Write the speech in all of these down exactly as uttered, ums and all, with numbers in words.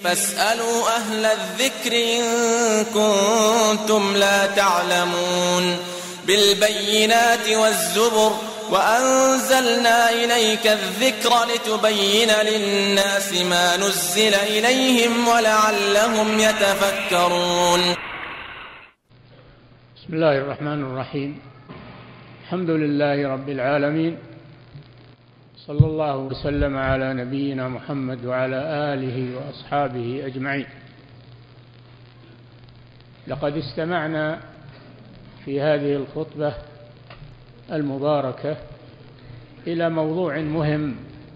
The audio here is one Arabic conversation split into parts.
فاسألوا أهل الذكر إن كنتم لا تعلمون بالبينات والزبر وأنزلنا إليك الذكر لتبين للناس ما نزل إليهم ولعلهم يتفكرون. بسم الله الرحمن الرحيم. الحمد لله رب العالمين، صلى الله وسلم على نبينا محمد وعلى آله وأصحابه أجمعين. لقد استمعنا في هذه الخطبة المباركة إلى موضوع مهم،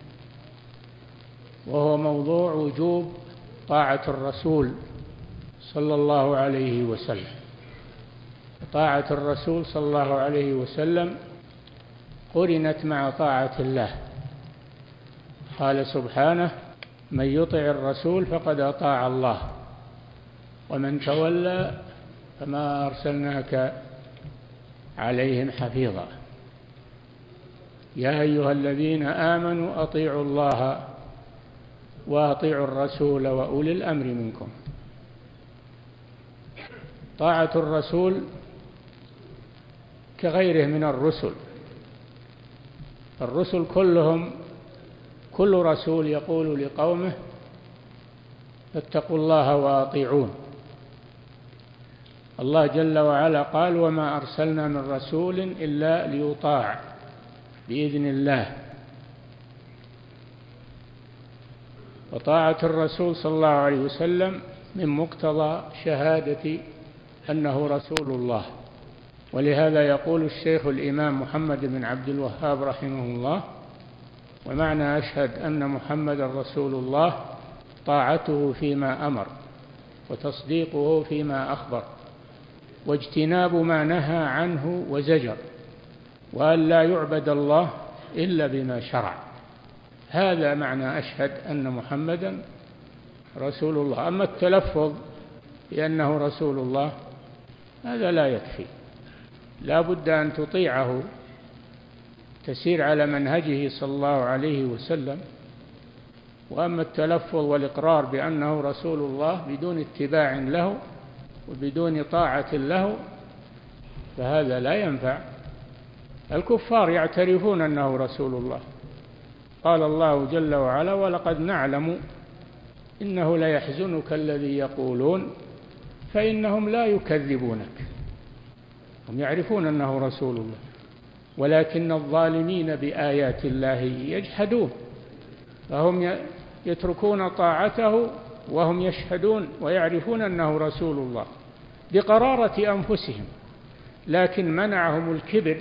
وهو موضوع وجوب طاعة الرسول صلى الله عليه وسلم. طاعة الرسول صلى الله عليه وسلم قرنت مع طاعة الله. قال سبحانه: من يطع الرسول فقد أطاع الله ومن تولى فما أرسلناك عليهم حفيظا. يا أيها الذين آمنوا أطيعوا الله وأطيعوا الرسول وأولي الأمر منكم. طاعة الرسول كغيره من الرسل. الرسل كلهم كل رسول يقول لقومه: فاتقوا الله وأطيعون. الله جل وعلا قال: وما أرسلنا من رسول إلا ليطاع بإذن الله. وطاعة الرسول صلى الله عليه وسلم من مقتضى شهادة أنه رسول الله. ولهذا يقول الشيخ الإمام محمد بن عبد الوهاب رحمه الله: ومعنى أشهد أن محمد رسول الله طاعته فيما أمر وتصديقه فيما أخبر واجتناب ما نهى عنه وزجر، وأن لا يعبد الله إلا بما شرع. هذا معنى أشهد أن محمدا رسول الله. أما التلفظ بأنه رسول الله هذا لا يكفي، لا بد أن تطيعه، تسير على منهجه صلى الله عليه وسلم. وأما التلفظ والإقرار بأنه رسول الله بدون اتباع له وبدون طاعة له فهذا لا ينفع. الكفار يعترفون أنه رسول الله. قال الله جل وعلا: ولقد نعلم إنه ليحزنك الذي يقولون فإنهم لا يكذبونك. هم يعرفون أنه رسول الله، ولكن الظالمين بآيات الله يجحدون. فهم يتركون طاعته وهم يشهدون ويعرفون أنه رسول الله بقرارة أنفسهم، لكن منعهم الكبر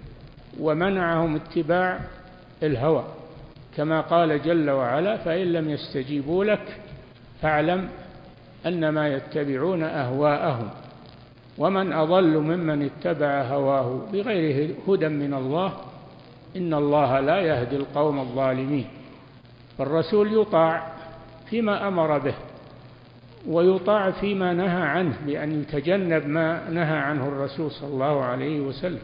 ومنعهم اتباع الهوى، كما قال جل وعلا: فإن لم يستجيبوا لك فاعلم أنما يتبعون أهواءهم ومن أضل ممن اتبع هواه بغير هدى من الله إن الله لا يهدي القوم الظالمين. فالرسول يطاع فيما أمر به ويطاع فيما نهى عنه، بأن يتجنب ما نهى عنه الرسول صلى الله عليه وسلم.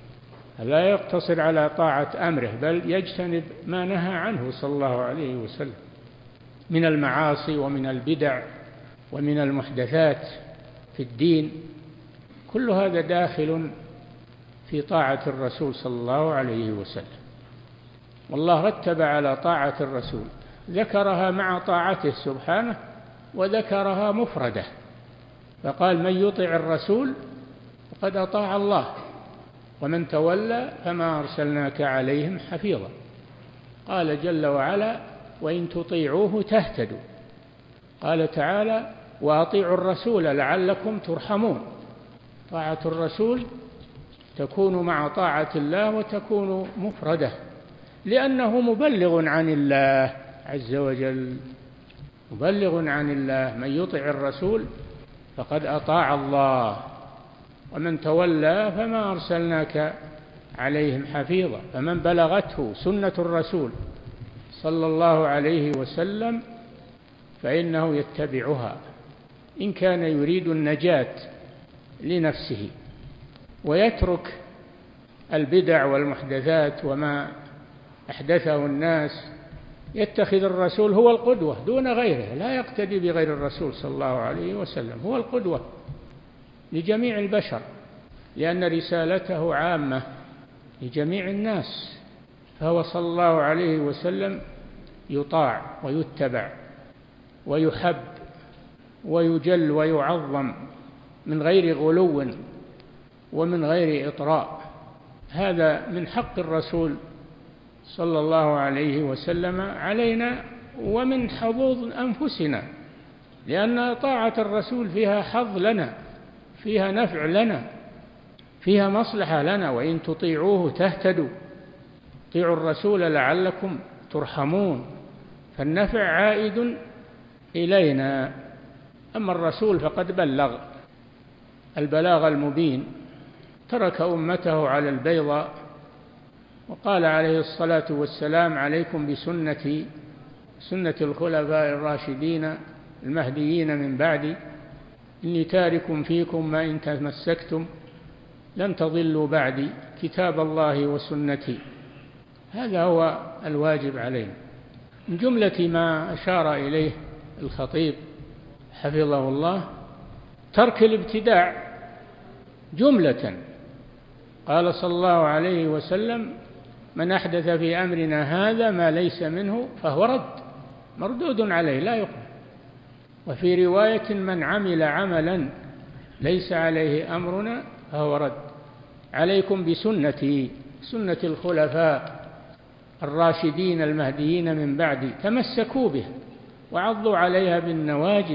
لا يقتصر على طاعة أمره، بل يجتنب ما نهى عنه صلى الله عليه وسلم من المعاصي ومن البدع ومن المحدثات في الدين. كل هذا داخل في طاعة الرسول صلى الله عليه وسلم. والله رتب على طاعة الرسول، ذكرها مع طاعته سبحانه وذكرها مفردة، فقال: من يطع الرسول فقد أطاع الله ومن تولى فما أرسلناك عليهم حفيظا. قال جل وعلا: وإن تطيعوه تهتدوا. قال تعالى: وأطيعوا الرسول لعلكم ترحمون. طاعة الرسول تكون مع طاعة الله وتكون مفردة، لأنه مبلغ عن الله عز وجل، مبلغ عن الله. من يطع الرسول فقد أطاع الله ومن تولى فما أرسلناك عليهم حفيظا. فمن بلغته سنة الرسول صلى الله عليه وسلم فإنه يتبعها إن كان يريد النجاة لنفسه، ويترك البدع والمحدثات وما أحدثه الناس يتخذ الرسول هو القدوة دون غيره، لا يقتدي بغير الرسول صلى الله عليه وسلم، هو القدوة لجميع البشر، لأن رسالته عامة لجميع الناس، فهو صلى الله عليه وسلم يطاع ويتبع ويحب ويجل ويعظم من غير غلو ومن غير إطراء. هذا من حق الرسول صلى الله عليه وسلم علينا ومن حظوظ أنفسنا، لأن طاعة الرسول فيها حظ لنا، فيها نفع لنا، فيها مصلحة لنا، وإن تطيعوه تهتدوا، طيعوا الرسول لعلكم ترحمون، فالنفع عائد إلينا. أما الرسول فقد بلغ البلاغ المبين، ترك أمته على البيضاء، وقال عليه الصلاة والسلام: عليكم بسنتي سنة الخلفاء الراشدين المهديين من بعدي، إني تارك فيكم ما إن تمسكتم لن تضلوا بعدي، كتاب الله وسنتي. هذا هو الواجب علينا. من جملة ما أشار إليه الخطيب حفظه الله ترك الابتداع جملة. قال صلى الله عليه وسلم: من أحدث في أمرنا هذا ما ليس منه فهو رد، مردود عليه لا يقبل. وفي رواية: من عمل عملا ليس عليه أمرنا فهو رد. عليكم بسنتي سنة الخلفاء الراشدين المهديين من بعدي، تمسكوا بها وعضوا عليها بالنواجذ،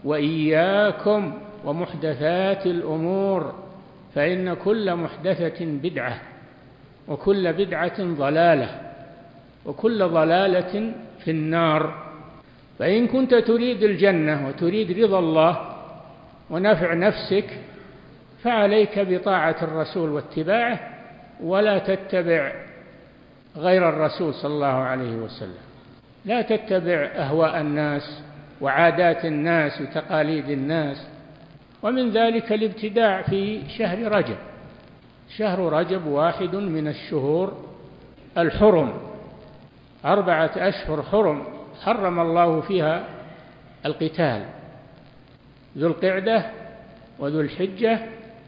وإياكم ومحدثات الأمور، فإن كل محدثة بدعة وكل بدعة ضلالة وكل ضلالة في النار. فإن كنت تريد الجنة وتريد رضا الله ونفع نفسك فعليك بطاعة الرسول واتباعه، ولا تتبع غير الرسول صلى الله عليه وسلم، لا تتبع أهواء الناس وعادات الناس وتقاليد الناس. ومن ذلك الابتداع في شهر رجب. شهر رجب واحد من الشهور الحرم، أربعة أشهر حرم حرم الله فيها القتال: ذو القعدة وذو الحجة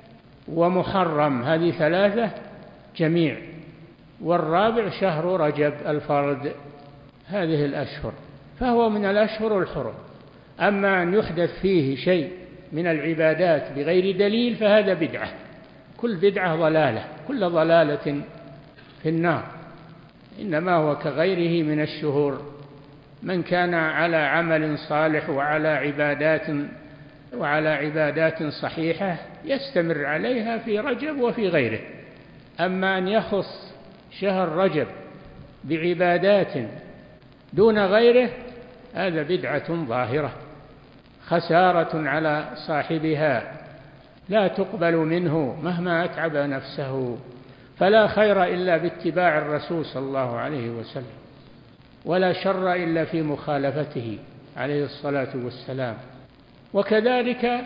ومحرم، هذه ثلاثة جميع، والرابع شهر رجب الفرد. هذه الأشهر، فهو من الأشهر الحرم. أما أن يحدث فيه شيء من العبادات بغير دليل فهذا بدعة، كل بدعة ضلالة، كل ضلالة في النار. إنما هو كغيره من الشهور، من كان على عمل صالح وعلى عبادات وعلى عبادات صحيحة يستمر عليها في رجب وفي غيره. أما أن يخص شهر رجب بعبادات دون غيره هذا بدعة ظاهرة، خسارة على صاحبها، لا تقبل منه مهما أتعب نفسه. فلا خير إلا باتباع الرسول صلى الله عليه وسلم، ولا شر إلا في مخالفته عليه الصلاة والسلام. وكذلك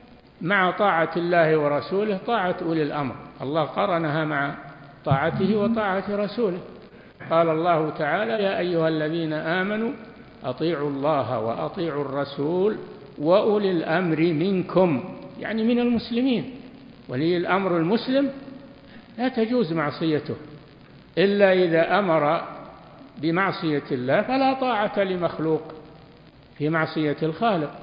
مع طاعة الله ورسوله طاعة أولي الأمر، الله قرنها مع طاعته وطاعة رسوله. قال الله تعالى: يا أيها الذين آمنوا أطيعوا الله وأطيعوا الرسول وأولي الأمر منكم، يعني من المسلمين. ولي الأمر المسلم لا تجوز معصيته إلا إذا أمر بمعصية الله، فلا طاعة لمخلوق في معصية الخالق،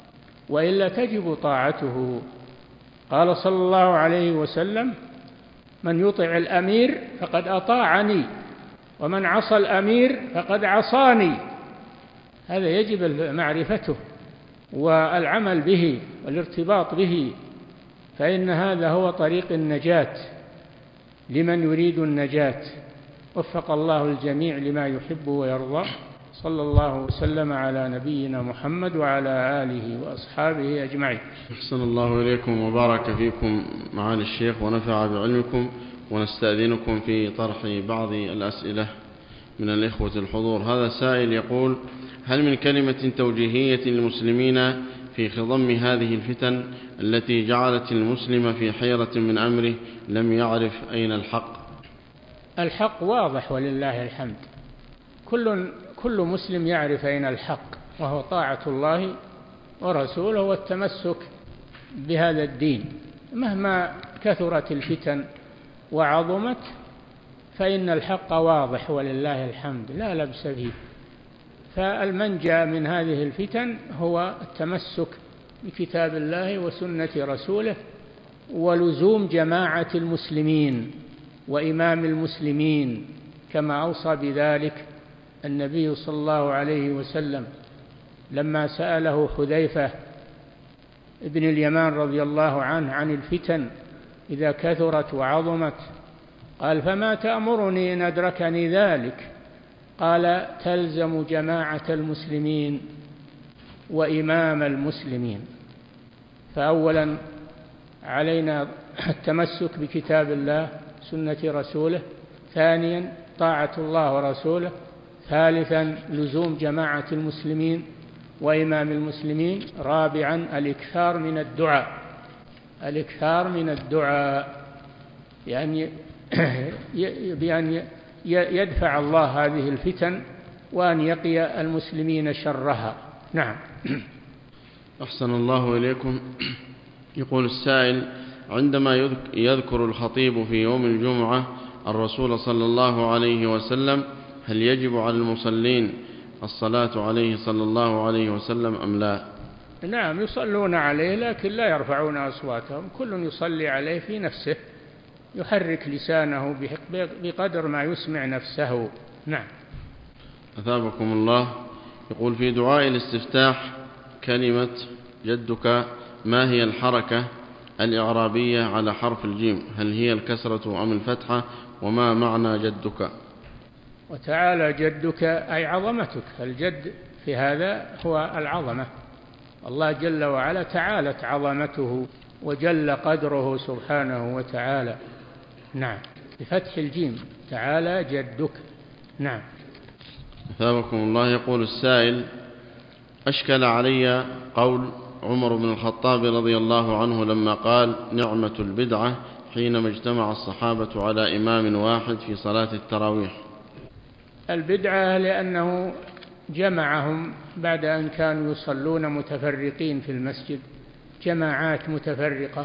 وإلا تجب طاعته. قال صلى الله عليه وسلم: من يطع الأمير فقد أطاعني، ومن عصى الأمير فقد عصاني. هذا يجب معرفته والعمل به والارتباط به، فإن هذا هو طريق النجاة لمن يريد النجاة. وفق الله الجميع لما يحب ويرضى. صلى الله وسلم على نبينا محمد وعلى آله وأصحابه أجمعين. أحسن الله إليكم وبارك فيكم معالي الشيخ ونفع بعلمكم. ونستأذنكم في طرح بعض الأسئلة من الإخوة الحضور. هذا سائل يقول: هل من كلمة توجيهية للمسلمين في خضم هذه الفتن التي جعلت المسلم في حيرة من أمره لم يعرف أين الحق؟ الحق واضح ولله الحمد. كل كل مسلم يعرف أين الحق، وهو طاعة الله ورسوله والتمسك بهذا الدين. مهما كثرت الفتن وعظمت فإن الحق واضح ولله الحمد لا لبس فيه. فالمنجى من هذه الفتن هو التمسك بكتاب الله وسنة رسوله، ولزوم جماعة المسلمين وإمام المسلمين، كما أوصى بذلك النبي صلى الله عليه وسلم لما سأله حذيفة ابن اليمان رضي الله عنه عن الفتن إذا كثرت وعظمت، قال: فما تأمرني إن أدركني ذلك؟ قال: تلزم جماعة المسلمين وإمام المسلمين. فأولا علينا التمسك بكتاب الله سنة رسوله، ثانيا طاعة الله ورسوله، ثالثا لزوم جماعة المسلمين وإمام المسلمين، رابعا الإكثار من الدعاء الإكثار من الدعاء يعني بأن يدفع الله هذه الفتن وأن يقي المسلمين شرها. نعم. أحسن الله إليكم. يقول السائل: عندما يذكر الخطيب في يوم الجمعة الرسول صلى الله عليه وسلم، هل يجب على المصلين الصلاة عليه صلى الله عليه وسلم أم لا؟ نعم، يصلون عليه لكن لا يرفعون أصواتهم، كل يصلي عليه في نفسه، يحرك لسانه بقدر ما يسمع نفسه. نعم. أثابكم الله. يقول: في دعاء الاستفتاح كلمة جدك ما هي الحركة الإعرابية على حرف الجيم؟ هل هي الكسرة أم الفتحة؟ وما معنى جدك؟ وتعالى جدك أي عظمتك. الجد في هذا هو العظمة. الله جل وعلا تعالت عظمته وجل قدره سبحانه وتعالى. نعم، بفتح الجيم، تعالى جدك. نعم. أثابكم الله. يقول السائل: أشكل علي قول عمر بن الخطاب رضي الله عنه لما قال: نعمة البدعة، حينما اجتمع الصحابة على إمام واحد في صلاة التراويح. البدعة لأنه جمعهم بعد أن كانوا يصلون متفرقين في المسجد، جماعات متفرقة،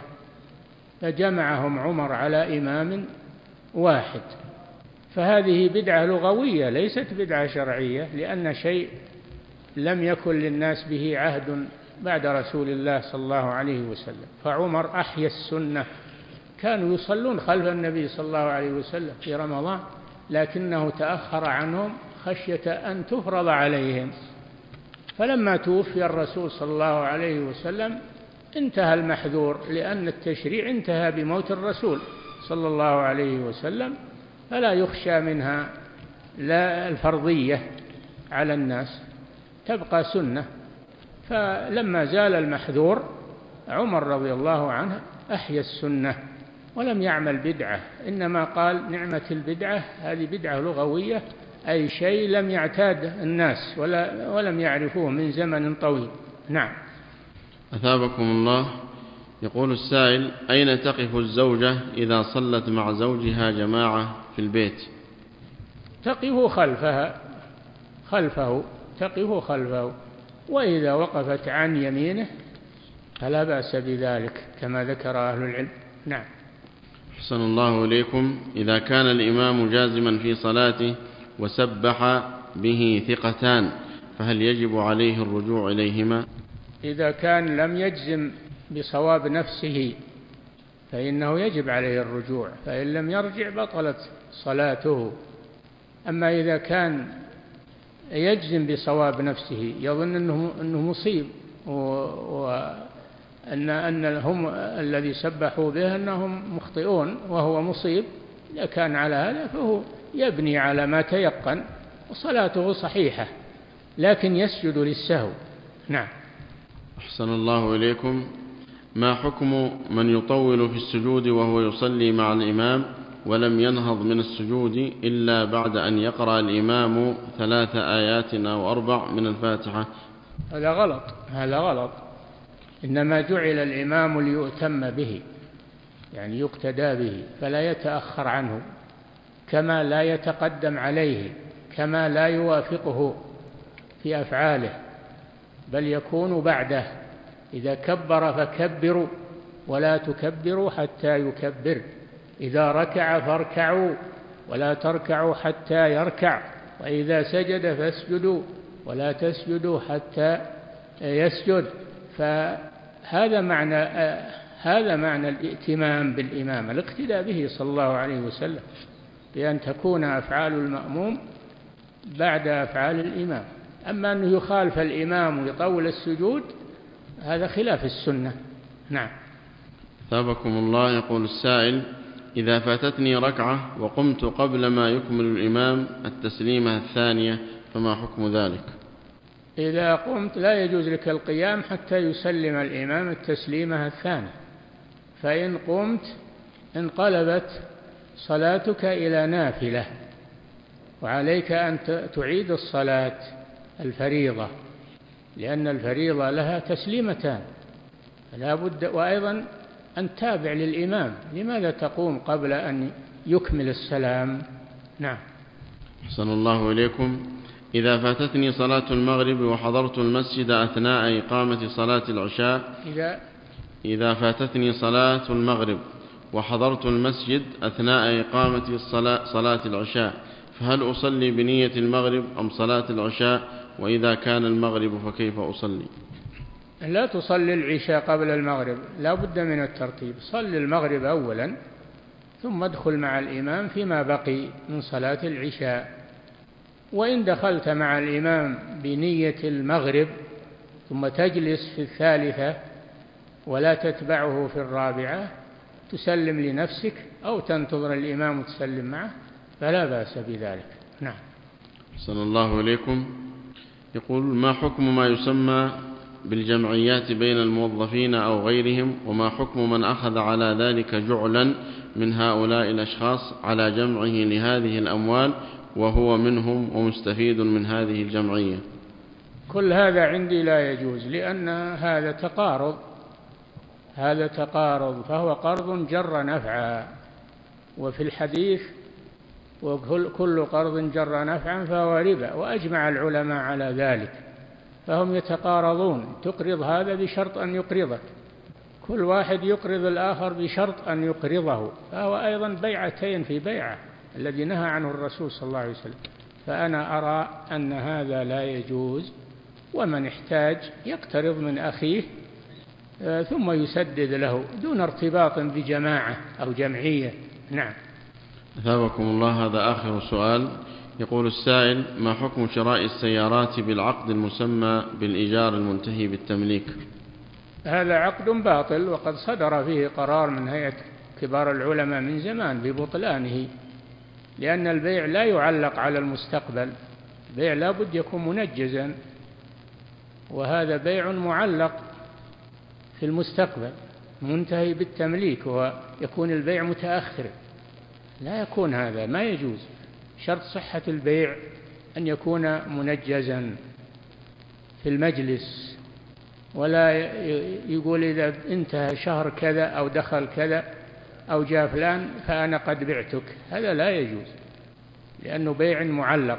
فجمعهم عمر على إمام واحد. فهذه بدعة لغوية ليست بدعة شرعية، لأن شيء لم يكن للناس به عهد بعد رسول الله صلى الله عليه وسلم. فعمر أحيا السنة، كانوا يصلون خلف النبي صلى الله عليه وسلم في رمضان، لكنه تأخر عنهم خشية أن تفرض عليهم. فلما توفي الرسول صلى الله عليه وسلم انتهى المحذور، لأن التشريع انتهى بموت الرسول صلى الله عليه وسلم، فلا يخشى منها لا الفرضية على الناس، تبقى سنة. فلما زال المحذور عمر رضي الله عنه أحيا السنة ولم يعمل بدعة، إنما قال: نعمة البدعة، هذه بدعة لغوية، أي شيء لم يعتاد الناس ولا ولم يعرفوه من زمن طويل. نعم. أثابكم الله. يقول السائل: أين تقف الزوجة إذا صلت مع زوجها جماعة في البيت؟ تقف خلفها خلفه تقف خلفه وإذا وقفت عن يمينه فلا بأس بذلك كما ذكر أهل العلم. نعم. أحسن الله إليكم. إذا كان الإمام جازما في صلاته وسبح به ثقتان فهل يجب عليه الرجوع إليهما؟ إذا كان لم يجزم بصواب نفسه فإنه يجب عليه الرجوع، فإن لم يرجع بطلت صلاته. أما إذا كان يجزم بصواب نفسه، يظن أنه, أنه مصيب وأن أن هم الذي سبحوا به أنهم مخطئون وهو مصيب، إذا كان على هذا فهو يبني على ما تيقن وصلاته صحيحة، لكن يسجد للسهو. نعم. أحسن الله إليكم. ما حكم من يطول في السجود وهو يصلي مع الإمام ولم ينهض من السجود إلا بعد أن يقرأ الإمام ثلاث آيات أو أربع من الفاتحة؟ هذا غلط، هذا غلط. إنما جعل الإمام ليؤتم به، يعني يقتدى به، فلا يتأخر عنه، كما لا يتقدم عليه كما لا يوافقه في أفعاله، بل يكون بعده. إذا كبر فكبروا ولا تكبروا حتى يكبر، إذا ركع فاركعوا ولا تركعوا حتى يركع، وإذا سجد فاسجدوا ولا تسجدوا حتى يسجد. فهذا معنى هذا معنى الائتمام بالإمام، الاقتداء به صلى الله عليه وسلم، بأن تكون أفعال المأموم بعد أفعال الإمام. أما أنه يخالف الإمام ويطول السجود هذا خلاف السنة. نعم. ثابكم الله. يقول السائل: إذا فاتتني ركعة وقمت قبل ما يكمل الإمام التسليمة الثانية فما حكم ذلك؟ إذا قمت لا يجوز لك القيام حتى يسلم الإمام التسليمة الثانية، فإن قمت انقلبت صلاتك إلى نافلة، وعليك أن تعيد الصلاة الفريضة، لأن الفريضة لها تسليمتان لا بد، وأيضا أن تابع للإمام. لماذا تقوم قبل أن يكمل السلام؟ نعم. أحسن الله إليكم. إذا فاتتني صلاة المغرب وحضرت المسجد أثناء إقامة صلاة العشاء إذا إذا فاتتني صلاة المغرب وحضرت المسجد أثناء إقامة الصلاة صلاة العشاء، فهل أصلي بنية المغرب أم صلاة العشاء؟ وإذا كان المغرب فكيف أصلي؟ لا تصلي العشاء قبل المغرب، لا بد من الترتيب. صل المغرب أولا ثم ادخل مع الإمام فيما بقي من صلاة العشاء. وإن دخلت مع الإمام بنية المغرب ثم تجلس في الثالثة ولا تتبعه في الرابعة، تسلم لنفسك أو تنتظر الإمام وتسلم معه، فلا بأس بذلك. نعم. صلى الله عليكم. يقول: ما حكم ما يسمى بالجمعيات بين الموظفين أو غيرهم، وما حكم من أخذ على ذلك جعلا من هؤلاء الأشخاص على جمعه لهذه الأموال وهو منهم ومستفيد من هذه الجمعية؟ كل هذا عندي لا يجوز، لأن هذا تقارض هذا تقارض فهو قرض جر نفعا، وفي الحديث: وكل قرض جر نفعا فهو ربا، وأجمع العلماء على ذلك، فهم يتقارضون. تقرض هذا بشرط أن يقرضك، كل واحد يقرض الآخر بشرط أن يقرضه، فهو أيضا بيعتين في بيعة الذي نهى عنه الرسول صلى الله عليه وسلم. فأنا أرى أن هذا لا يجوز، ومن احتاج يقترض من أخيه ثم يسدد له دون ارتباط بجماعة أو جمعية. نعم. أثابكم الله. هذا آخر سؤال. يقول السائل: ما حكم شراء السيارات بالعقد المسمى بالإيجار المنتهي بالتمليك؟ هذا عقد باطل، وقد صدر فيه قرار من هيئة كبار العلماء من زمان ببطلانه، لأن البيع لا يعلق على المستقبل، البيع لا بد يكون منجزا، وهذا بيع معلق في المستقبل منتهي بالتمليك، ويكون البيع متأخر. لا يكون هذا، ما يجوز. شرط صحة البيع أن يكون منجزا في المجلس، ولا يقول إذا انتهى شهر كذا أو دخل كذا أو جاء فلان فأنا قد بعتك، هذا لا يجوز، لأنه بيع معلق.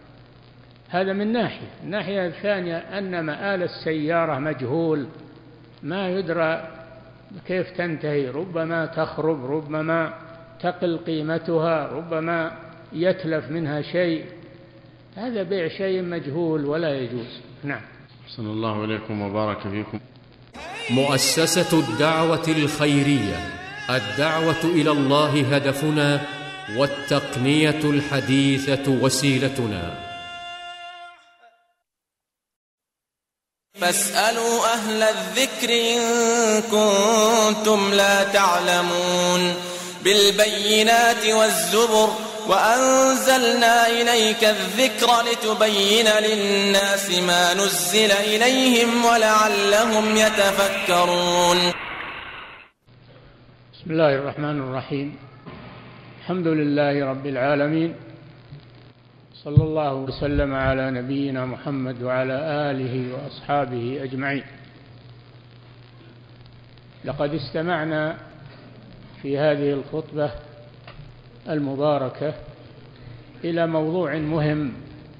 هذا من ناحية. الناحية الثانية أن مآل السيارة مجهول، ما يدرى كيف تنتهي، ربما تخرب، ربما تقل قيمتها، ربما يتلف منها شيء، هذا بيع شيء مجهول ولا يجوز. نعم. صلى الله عليكم وبارك فيكم. مؤسسة الدعوة الخيرية، الدعوة إلى الله هدفنا، والتقنية الحديثة وسيلتنا. فاسألوا أهل الذكر إن كنتم لا تعلمون. بالبينات والزبر وأنزلنا إليك الذكر لتبين للناس ما نزل إليهم ولعلهم يتفكرون. بسم الله الرحمن الرحيم. الحمد لله رب العالمين، صلى الله وسلم على نبينا محمد وعلى آله وأصحابه أجمعين. لقد استمعنا في هذه الخطبة المباركة إلى موضوع مهم،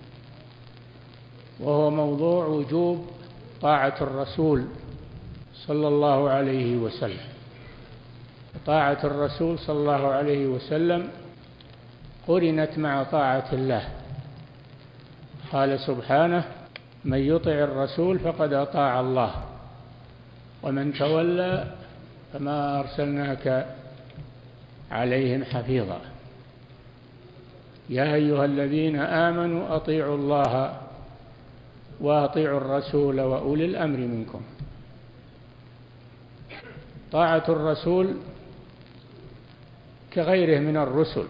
وهو موضوع وجوب طاعة الرسول صلى الله عليه وسلم. طاعة الرسول صلى الله عليه وسلم قرنت مع طاعة الله. قال سبحانه: من يطع الرسول فقد أطاع الله ومن تولى فما أرسلناك عليهم حفيظا. يا أيها الذين آمنوا أطيعوا الله وأطيعوا الرسول وأولي الأمر منكم. طاعة الرسول كغيره من الرسل.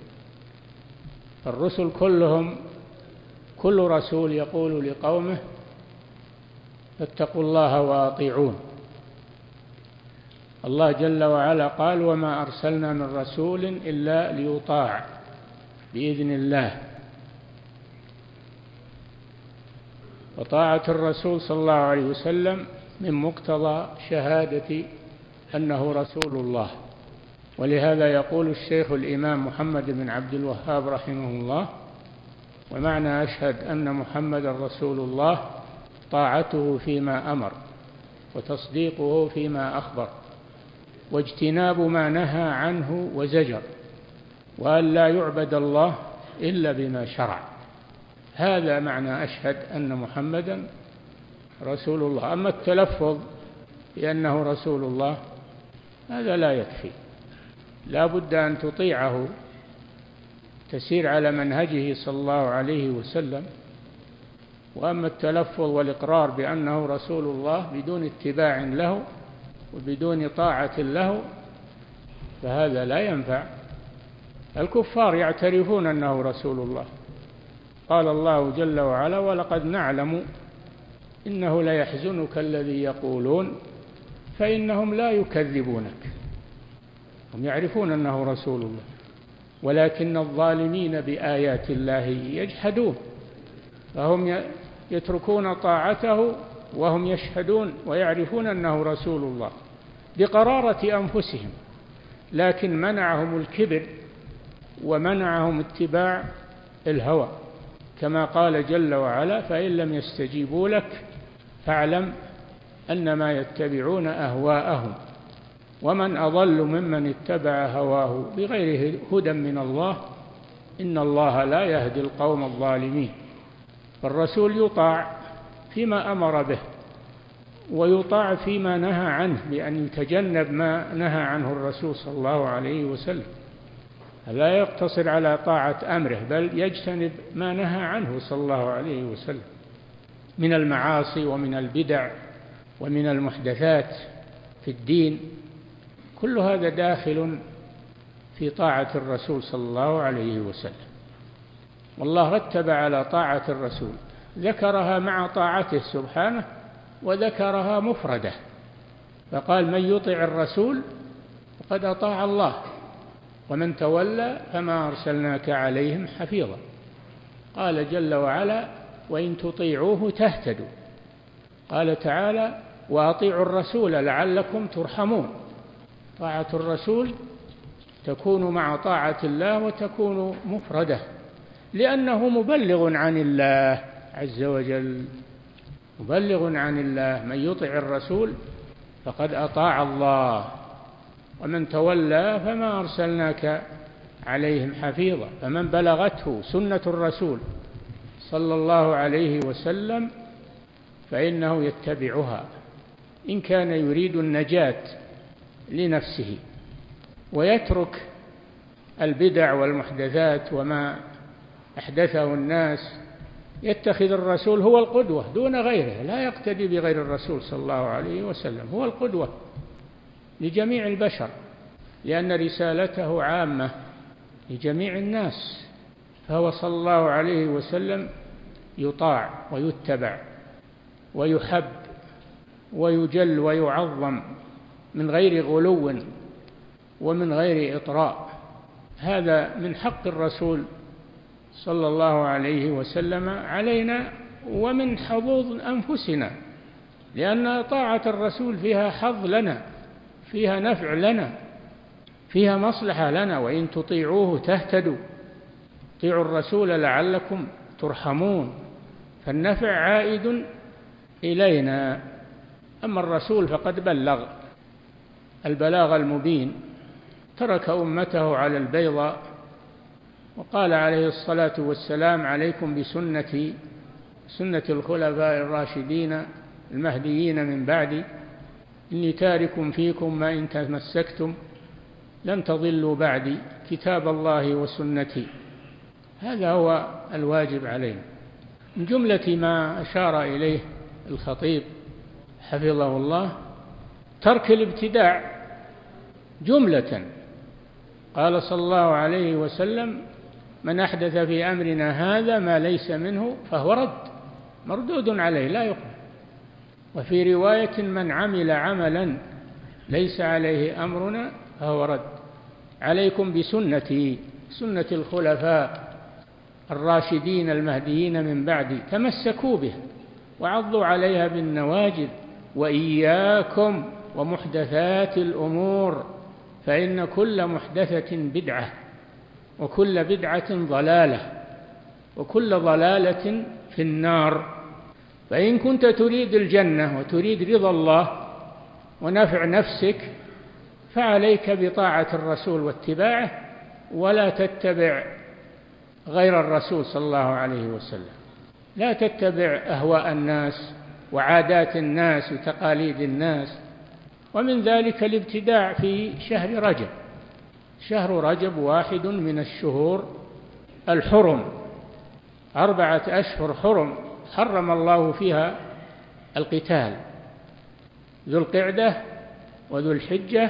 الرسل كلهم كل رسول يقول لقومه: فاتقوا الله وأطيعون. الله جل وعلا قال: وما أرسلنا من رسول إلا ليطاع بإذن الله. وطاعة الرسول صلى الله عليه وسلم من مقتضى شهادة أنه رسول الله. ولهذا يقول الشيخ الإمام محمد بن عبد الوهاب رحمه الله: ومعنى أشهد أن محمد رسول الله طاعته فيما أمر وتصديقه فيما أخبر واجتناب ما نهى عنه وزجر، وأن لا يعبد الله إلا بما شرع. هذا معنى أشهد أن محمدا رسول الله. أما التلفظ بأنه رسول الله هذا لا يكفي، لا بد أن تطيعه، تسير على منهجه صلى الله عليه وسلم. وأما التلفظ والإقرار بأنه رسول الله بدون اتباع له وبدون طاعة له فهذا لا ينفع. الكفار يعترفون أنه رسول الله. قال الله جل وعلا: ولقد نعلم إنه ليحزنك الذي يقولون فإنهم لا يكذبونك. هم يعرفون أنه رسول الله، ولكن الظالمين بآيات الله يجحدون، فهم يتركون طاعته وهم يشهدون ويعرفون أنه رسول الله بقرارة أنفسهم، لكن منعهم الكبر ومنعهم اتباع الهوى، كما قال جل وعلا: فإن لم يستجيبوا لك فاعلم أنما يتبعون أهواءهم ومن أضل ممن اتبع هواه بغير هدى من الله إن الله لا يهدي القوم الظالمين. فالرسول يطاع فيما أمر به ويطاع فيما نهى عنه، بأن يتجنب ما نهى عنه الرسول صلى الله عليه وسلم. لا يقتصر على طاعة أمره بل يجتنب ما نهى عنه صلى الله عليه وسلم من المعاصي ومن البدع ومن المحدثات في الدين. كل هذا داخل في طاعة الرسول صلى الله عليه وسلم. والله رتب على طاعة الرسول، ذكرها مع طاعته سبحانه وذكرها مفردة، فقال: من يطع الرسول فقد أطاع الله ومن تولى فما أرسلناك عليهم حفيظا. قال جل وعلا: وإن تطيعوه تهتدوا. قال تعالى: وأطيعوا الرسول لعلكم ترحمون. طاعة الرسول تكون مع طاعة الله وتكون مفردة، لأنه مبلغ عن الله عز وجل، مبلغ عن الله. من يطع الرسول فقد أطاع الله ومن تولى فما أرسلناك عليهم حفيظا. فمن بلغته سنة الرسول صلى الله عليه وسلم فإنه يتبعها إن كان يريد النجاة لنفسه، ويترك البدع والمحدثات وما أحدثه الناس. يتخذ الرسول هو القدوة دون غيره، لا يقتدي بغير الرسول صلى الله عليه وسلم. هو القدوة لجميع البشر، لأن رسالته عامة لجميع الناس، فهو صلى الله عليه وسلم يطاع ويتبع ويحب ويجل ويعظم من غير غلو ومن غير إطراء. هذا من حق الرسول صلى الله عليه وسلم علينا ومن حظوظ أنفسنا، لأن طاعة الرسول فيها حظ لنا، فيها نفع لنا، فيها مصلحة لنا. وإن تطيعوه تهتدوا. أطيعوا الرسول لعلكم ترحمون، فالنفع عائد إلينا. أما الرسول فقد بلغ البلاغ المبين، ترك أمته على البيضاء، وقال عليه الصلاة والسلام: عليكم بسنتي سنة الخلفاء الراشدين المهديين من بعدي، إني تارك فيكم ما إن تمسكتم لن تضلوا بعدي، كتاب الله وسنتي. هذا هو الواجب علينا. من جملة ما أشار إليه الخطيب حفظه الله ترك الابتداع جملة. قال صلى الله عليه وسلم: من أحدث في أمرنا هذا ما ليس منه فهو رد، مردود عليه لا يقبل. وفي رواية: من عمل عملا ليس عليه أمرنا فهو رد. عليكم بسنتي سنة الخلفاء الراشدين المهديين من بعدي، تمسكوا به وعضوا عليها بالنواجذ، وإياكم ومحدثات الأمور، فإن كل محدثة بدعة وكل بدعة ضلالة وكل ضلالة في النار. فإن كنت تريد الجنة وتريد رضا الله ونفع نفسك فعليك بطاعة الرسول واتباعه، ولا تتبع غير الرسول صلى الله عليه وسلم. لا تتبع أهواء الناس وعادات الناس وتقاليد الناس. ومن ذلك الابتداع في شهر رجب. شهر رجب واحد من الشهور الحرم، أربعة أشهر حرم حرم الله فيها القتال: ذو القعدة وذو الحجة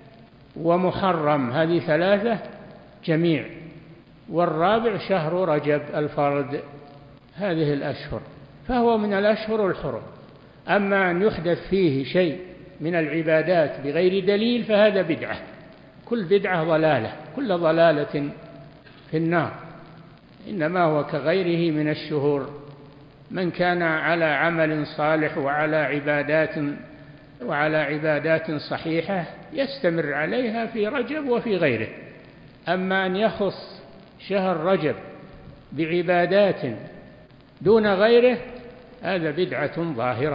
ومحرم، هذه ثلاثة جميع، والرابع شهر رجب الفرد. هذه الأشهر، فهو من الأشهر الحرم. أما أن يحدث فيه شيء من العبادات بغير دليل فهذا بدعة، كل بدعة ضلالة، كل ضلالة في النار. إنما هو كغيره من الشهور، من كان على عمل صالح وعلى عبادات وعلى عبادات صحيحة يستمر عليها في رجب وفي غيره. أما أن يخص شهر رجب بعبادات دون غيره هذا بدعة ظاهرة،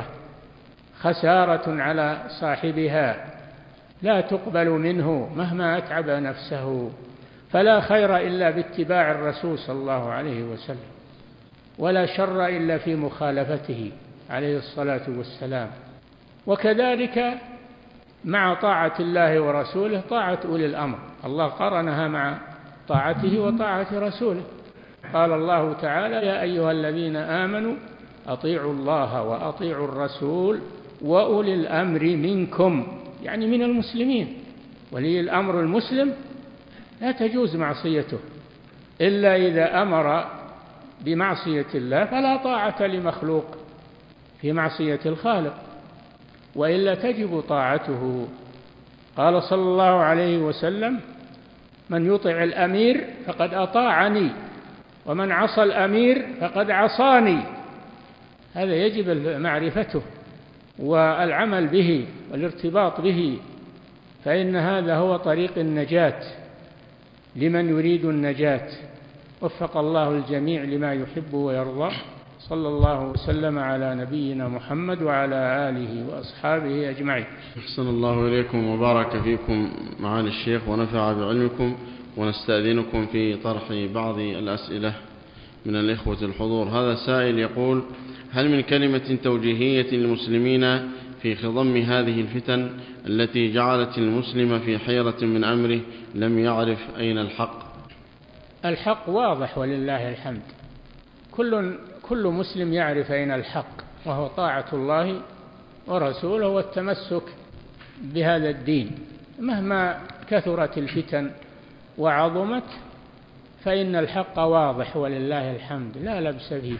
خسارة على صاحبها، لا تقبل منه مهما أتعب نفسه. فلا خير إلا باتباع الرسول صلى الله عليه وسلم، ولا شر إلا في مخالفته عليه الصلاة والسلام. وكذلك مع طاعة الله ورسوله طاعة أولي الأمر، الله قرنها مع طاعته وطاعة رسوله. قال الله تعالى: يا أيها الذين آمنوا أطيعوا الله وأطيعوا الرسول وأولي الأمر منكم، يعني من المسلمين. ولي الأمر المسلم لا تجوز معصيته إلا إذا أمر بمعصية الله، فلا طاعة لمخلوق في معصية الخالق، وإلا تجب طاعته. قال صلى الله عليه وسلم: من يطع الأمير فقد أطاعني، ومن عصى الأمير فقد عصاني. هذا يجب معرفته والعمل به والارتباط به، فإن هذا هو طريق النجاة لمن يريد النجاة. وفق الله الجميع لما يحب ويرضى. صلى الله وسلم على نبينا محمد وعلى آله وأصحابه أجمعين. أحسن الله إليكم وبارك فيكم معالي الشيخ ونفع بعلمكم، ونستأذنكم في طرح بعض الأسئلة من الإخوة الحضور. هذا سائل يقول: هل من كلمة توجيهية للمسلمين في خضم هذه الفتن التي جعلت المسلم في حيرة من أمره لم يعرف أين الحق؟ الحق واضح ولله الحمد، كل كل مسلم يعرف أين الحق، وهو طاعة الله ورسوله والتمسك بهذا الدين. مهما كثرت الفتن وعظمت فإن الحق واضح ولله الحمد لا لبس فيه.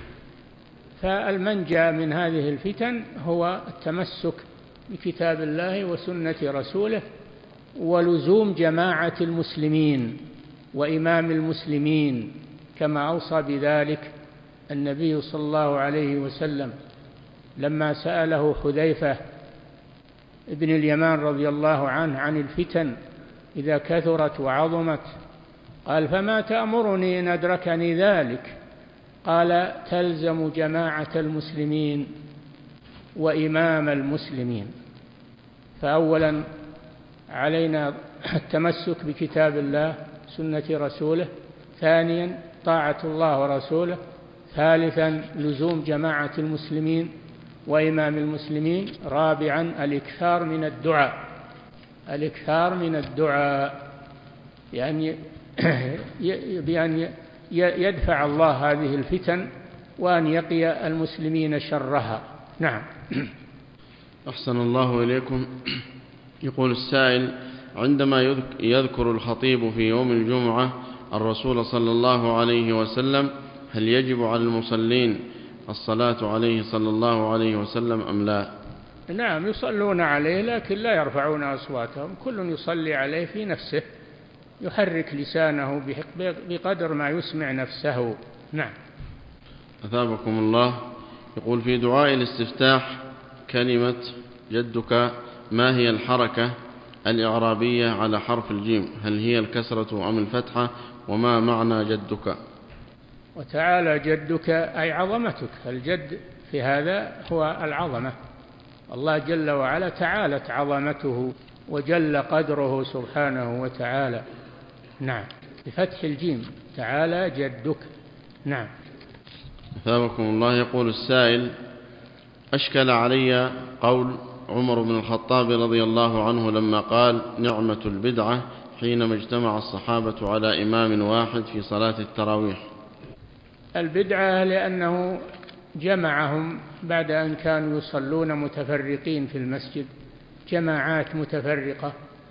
فالمنجى من هذه الفتن هو التمسك بكتاب الله وسنة رسوله، ولزوم جماعة المسلمين وإمام المسلمين، كما أوصى بذلك النبي صلى الله عليه وسلم لما سأله حذيفة ابن اليمان رضي الله عنه عن الفتن إذا كثرت وعظمت، قال فما تأمرني إن أدركني ذلك؟ قال تلزم جماعة المسلمين وإمام المسلمين. فأولا علينا التمسك بكتاب الله سنة رسوله، ثانيا طاعة الله ورسوله، ثالثا لزوم جماعة المسلمين وإمام المسلمين، رابعا الإكثار من الدعاء الإكثار من الدعاء يعني بأن يدفع الله هذه الفتن وأن يقي المسلمين شرها. نعم. أحسن الله إليكم. يقول السائل: عندما يذكر الخطيب في يوم الجمعة الرسول صلى الله عليه وسلم، هل يجب على المصلين الصلاة عليه صلى الله عليه وسلم أم لا؟ نعم، يصلون عليه لكن لا يرفعون أصواتهم، كل يصلي عليه في نفسه، يحرك لسانه بقدر ما يسمع نفسه. نعم. أثابكم الله. يقول: في دعاء الاستفتاح كلمة جدك ما هي الحركة الإعرابية على حرف الجيم؟ هل هي الكسرة أم الفتحة؟ وما معنى جدك؟ وتعالى جدك أي عظمتك. الجد في هذا هو العظمة. الله جل وعلا تعالت عظمته وجل قدره سبحانه وتعالى. نعم، بفتح الجيم، تعالى جدك. نعم. أثابكم الله. يقول السائل: أشكل علي قول عمر بن الخطاب رضي الله عنه لما قال: نعمة البدعة، حينما اجتمع الصحابة على إمام واحد في صلاة التراويح. البدعة لأنه جمعهم بعد أن كانوا يصلون متفرقين في المسجد، جماعات متفرقة،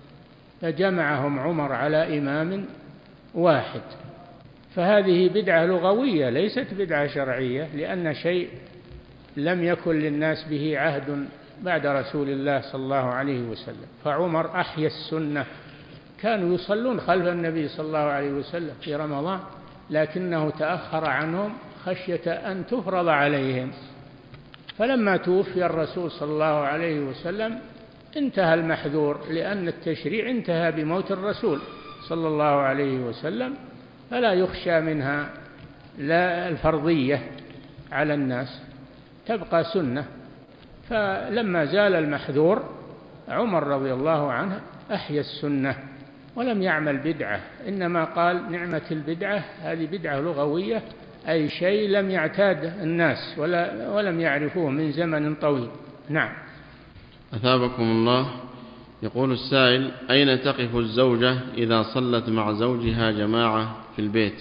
فجمعهم عمر على إمام واحد. فهذه بدعة لغوية ليست بدعة شرعية، لأن شيء لم يكن للناس به عهد بعد رسول الله صلى الله عليه وسلم. فعمر أحيا السنة، كانوا يصلون خلف النبي صلى الله عليه وسلم في رمضان، لكنه تأخر عنهم خشية أن تفرض عليهم. فلما توفي الرسول صلى الله عليه وسلم انتهى المحذور، لأن التشريع انتهى بموت الرسول صلى الله عليه وسلم، فلا يخشى منها لا الفرضية على الناس، تبقى سنة. فلما زال المحذور عمر رضي الله عنه أحيا السنة ولم يعمل بدعة، إنما قال نعمة البدعة، هذه بدعة لغوية أي شيء لم يعتاد الناس ولا ولم يعرفوه من زمن طويل. نعم. أثابكم الله. يقول السائل: أين تقف الزوجة إذا صلت مع زوجها جماعة في البيت؟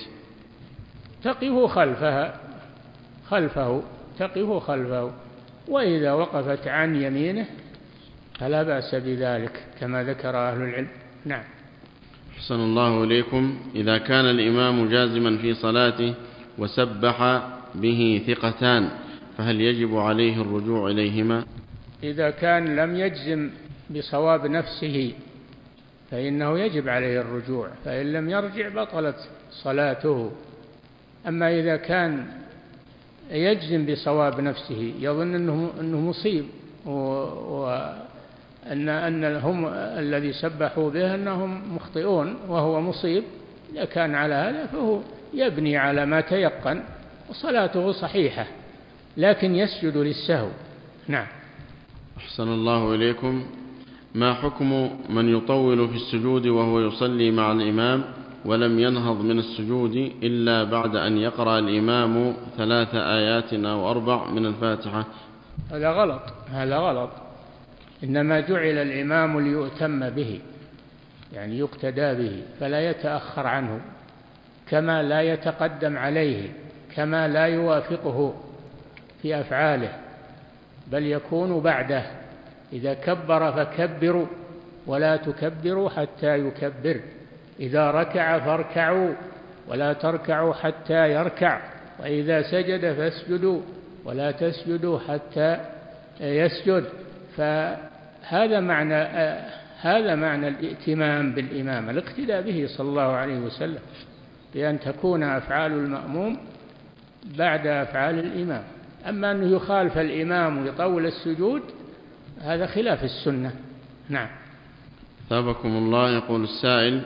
تقف خلفها خلفه تقف خلفه وإذا وقفت عن يمينه فلا بأس بذلك كما ذكر أهل العلم. نعم. أحسن الله إليكم. إذا كان الإمام جازما في صلاته وسبح به ثقتان، فهل يجب عليه الرجوع إليهما؟ إذا كان لم يجزم بصواب نفسه فإنه يجب عليه الرجوع، فإن لم يرجع بطلت صلاته. أما إذا كان يجزم بصواب نفسه، يظن أنه, أنه مصيب وأن أن هم الذي سبحوا به أنهم مخطئون وهو مصيب، إذا كان على هذا فهو يبني على ما تيقن وصلاته صحيحة، لكن يسجد للسهو. نعم. أحسن الله إليكم. ما حكم من يطول في السجود وهو يصلي مع الإمام ولم ينهض من السجود إلا بعد أن يقرأ الإمام ثلاث آيات أو أربع من الفاتحة؟ هذا غلط، هذا غلط. إنما جعل الإمام ليؤتم به، يعني يقتدى به، فلا يتأخر عنه، كما لا يتقدم عليه، كما لا يوافقه في أفعاله، بل يكون بعده. إذا كبر فكبروا ولا تكبروا حتى يكبر، إذا ركع فاركعوا ولا تركعوا حتى يركع، وإذا سجد فاسجدوا ولا تسجدوا حتى يسجد. فهذا معنى هذا معنى الائتمام بالإمام، الاقتداء به صلى الله عليه وسلم، بأن تكون أفعال المأموم بعد أفعال الإمام. أما أنه يخالف الإمام ويطول السجود هذا خلاف السنة. نعم. ثابكم الله. يقول السائل: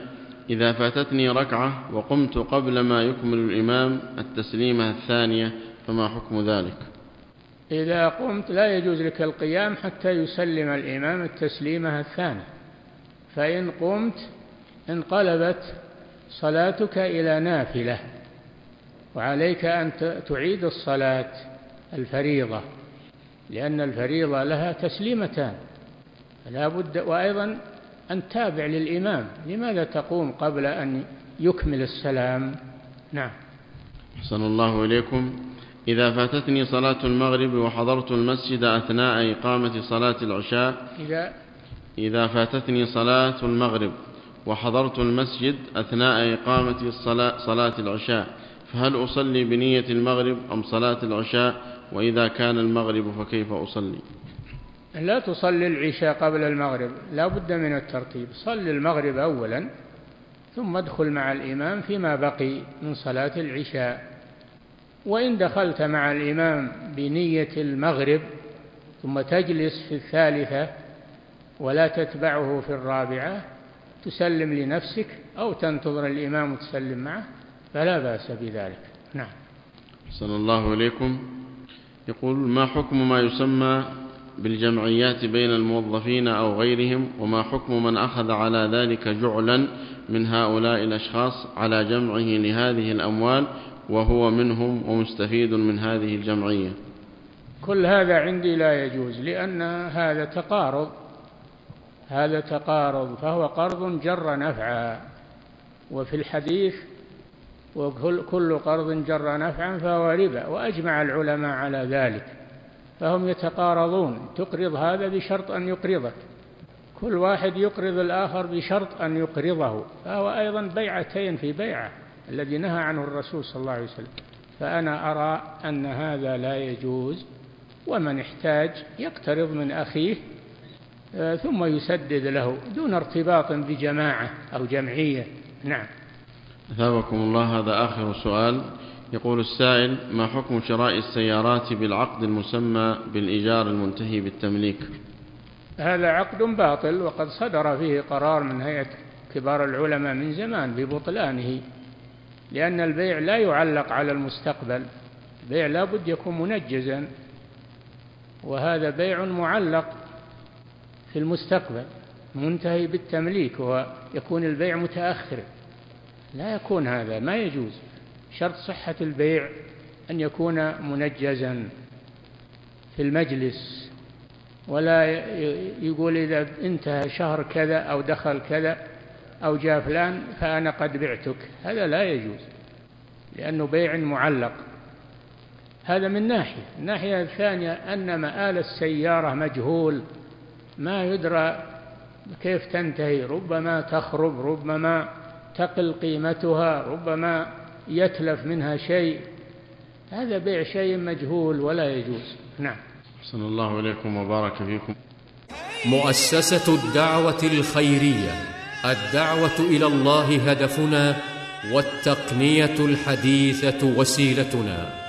إذا فاتتني ركعة وقمت قبل ما يكمل الإمام التسليمة الثانية فما حكم ذلك؟ إذا قمت لا يجوز لك القيام حتى يسلم الإمام التسليمة الثانية، فإن قمت انقلبت صلاتك إلى نافلة، وعليك أن تعيد الصلاة الفريضة، لأن الفريضة لها تسليمتان لا بد، وأيضا أن تابع للإمام. لماذا تقوم قبل أن يكمل السلام؟ نعم. أحسن الله إليكم. إذا فاتتني صلاة المغرب وحضرت المسجد أثناء إقامة صلاة العشاء إذا إذا فاتتني صلاة المغرب وحضرت المسجد أثناء إقامة الصلاة صلاة العشاء فهل أصلي بنية المغرب أم صلاة العشاء؟ وإذا كان المغرب فكيف أصلي؟ لا تصلي العشاء قبل المغرب، لا بد من الترتيب. صل المغرب أولا ثم ادخل مع الإمام فيما بقي من صلاة العشاء. وإن دخلت مع الإمام بنية المغرب ثم تجلس في الثالثة ولا تتبعه في الرابعة، تسلم لنفسك أو تنتظر الإمام وتسلم معه، فلا بأس بذلك. نعم. أحسن الله إليكم. يقول: ما حكم ما يسمى بالجمعيات بين الموظفين أو غيرهم، وما حكم من أخذ على ذلك جعلا من هؤلاء الأشخاص على جمعه لهذه الأموال وهو منهم ومستفيد من هذه الجمعية؟ كل هذا عندي لا يجوز، لأن هذا تقارض هذا تقارض فهو قرض جر نفعا، وفي الحديث وكل قرض جر نفعا فهو ربا، وأجمع العلماء على ذلك، فهم يتقارضون. تقرض هذا بشرط أن يقرضك، كل واحد يقرض الآخر بشرط أن يقرضه، فهو أيضا بيعتين في بيعة الذي نهى عنه الرسول صلى الله عليه وسلم. فأنا أرى أن هذا لا يجوز، ومن احتاج يقترض من أخيه ثم يسدد له دون ارتباط بجماعة أو جمعية. نعم. أثابكم الله. هذا آخر سؤال. يقول السائل: ما حكم شراء السيارات بالعقد المسمى بالإيجار المنتهي بالتمليك؟ هذا عقد باطل، وقد صدر فيه قرار من هيئة كبار العلماء من زمان ببطلانه، لأن البيع لا يعلق على المستقبل، البيع لا بد يكون منجزا، وهذا بيع معلق في المستقبل منتهي بالتمليك، ويكون البيع متأخر. لا يكون هذا، ما يجوز. شرط صحة البيع أن يكون منجزا في المجلس، ولا يقول إذا انتهى شهر كذا أو دخل كذا أو جاء فلان فأنا قد بعتك، هذا لا يجوز، لأنه بيع معلق. هذا من ناحية. الناحية الثانية أن مآل السيارة مجهول، ما يدرى كيف تنتهي، ربما تخرب، ربما تقل قيمتها، ربما يتلف منها شيء، هذا بيع شيء مجهول ولا يجوز. نعم. أحسن الله إليكم وبارك فيكم. مؤسسة الدعوة الخيرية، الدعوة إلى الله هدفنا، والتقنية الحديثة وسيلتنا.